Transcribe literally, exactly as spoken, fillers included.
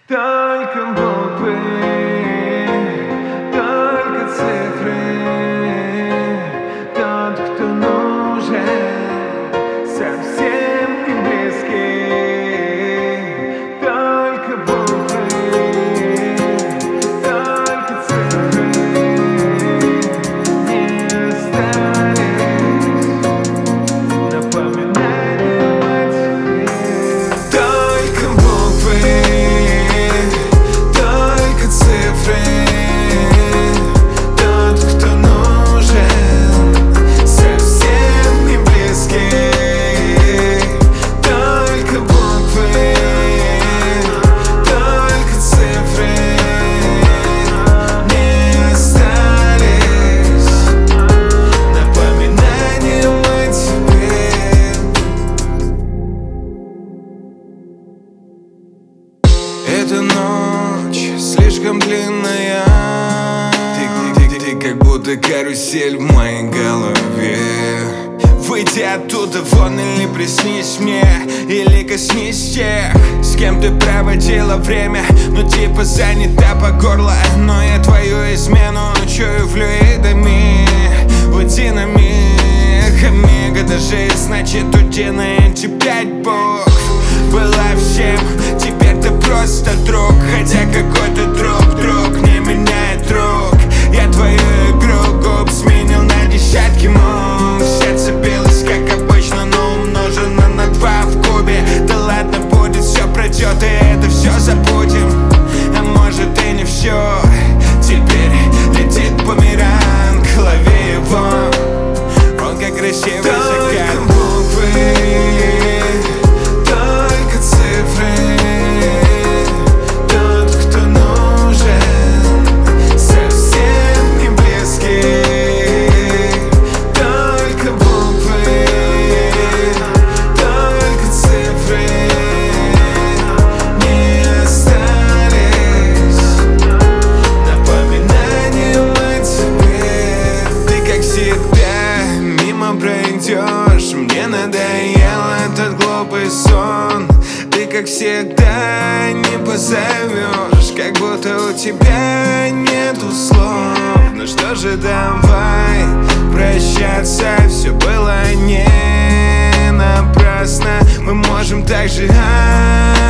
Только буквы, только цифры. Тот, кто нужен, совсем не близкий. Только буквы, только цифры не остались напоминанием о тебе. Только буквы, тот, кто нужен, совсем не близкий. Только буквы, только цифры не остались напоминанием о тебе. Эта ночь слишком длинная. Ты, ты, ты, ты как будто карусель в моей голове. Выйди оттуда вон или приснись мне, или коснись тех, с кем ты проводила время. Ну типа занята по горло, но я твою измену чую флюидами, латинами, омега даже значит удиная эти пять букв. Была всем, теперь ты просто друг, хотя какой-то друг, друг не меняет друг. Я твою игру губ сменил на десятки мув. Сердце билось как обычно, но умножено на два в кубе. Да ладно, будет, все пройдет, и это все забудем. А может и не все. Теперь летит бумеранг, лови его. Он как красивый закат. Мне надоел этот глупый сон. Ты как всегда не позовешь, как будто у тебя нету слов. Ну что же, давай прощаться, все было не напрасно. Мы можем так же